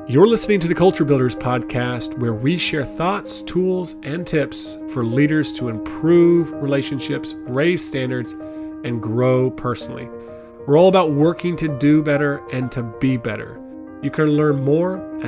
You're listening to the Culture Builders podcast, where we share thoughts, tools, and tips for leaders to improve relationships, raise standards, and grow personally. We're all about working to do better and to be better. You can learn more at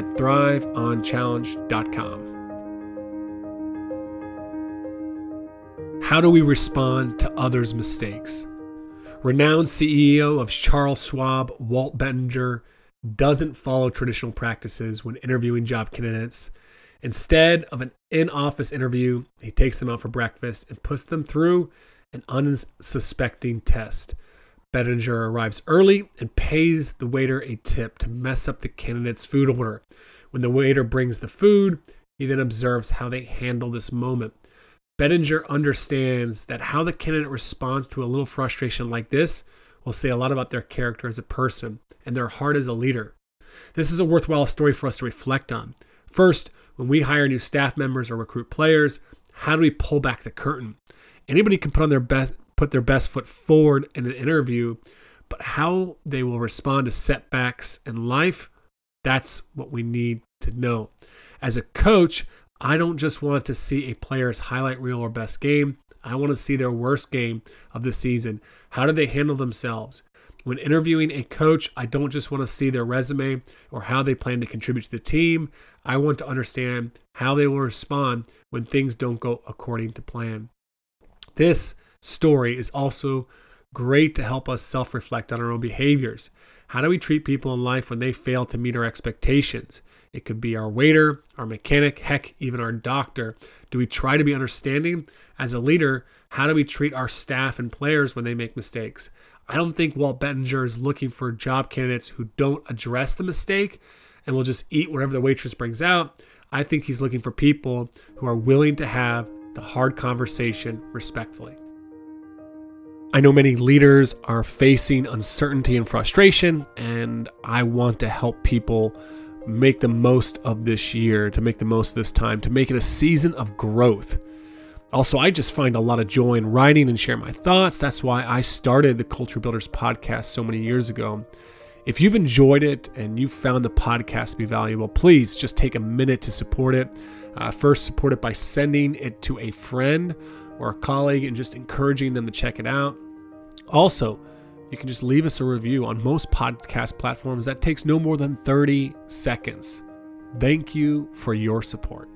thriveonchallenge.com. How do we respond to others' mistakes? Renowned CEO of Charles Schwab, Walt Bettinger, doesn't follow traditional practices when interviewing job candidates. Instead of an in-office interview, he takes them out for breakfast and puts them through an unsuspecting test. Bettinger arrives early and pays the waiter a tip to mess up the candidate's food order. When the waiter brings the food, he then observes how they handle this moment. Bettinger understands that how the candidate responds to a little frustration like this will say a lot about their character as a person and their heart as a leader. This is a worthwhile story for us to reflect on. First, when we hire new staff members or recruit players, how do we pull back the curtain? Anybody can put their best foot forward in an interview, but how they will respond to setbacks in life, that's what we need to know. As a coach, I don't just want to see a player's highlight reel or best game. I want to see their worst game of the season. How do they handle themselves? When interviewing a coach, I don't just want to see their resume or how they plan to contribute to the team. I want to understand how they will respond when things don't go according to plan. This story is also great to help us self-reflect on our own behaviors. How do we treat people in life when they fail to meet our expectations? It could be our waiter, our mechanic, heck, even our doctor. Do we try to be understanding? As a leader, how do we treat our staff and players when they make mistakes? I don't think Walt Bettinger is looking for job candidates who don't address the mistake and will just eat whatever the waitress brings out. I think he's looking for people who are willing to have the hard conversation respectfully. I know many leaders are facing uncertainty and frustration, and I want to help people make the most of this year, to make the most of this time, to make it a season of growth. Also, I just find a lot of joy in writing and share my thoughts. That's why I started the Culture Builders podcast so many years ago. If you've enjoyed it and you found the podcast to be valuable, please just take a minute to support it. First, support it by sending it to a friend or a colleague and just encouraging them to check it out. Also, you can just leave us a review on most podcast platforms. That takes no more than 30 seconds. Thank you for your support.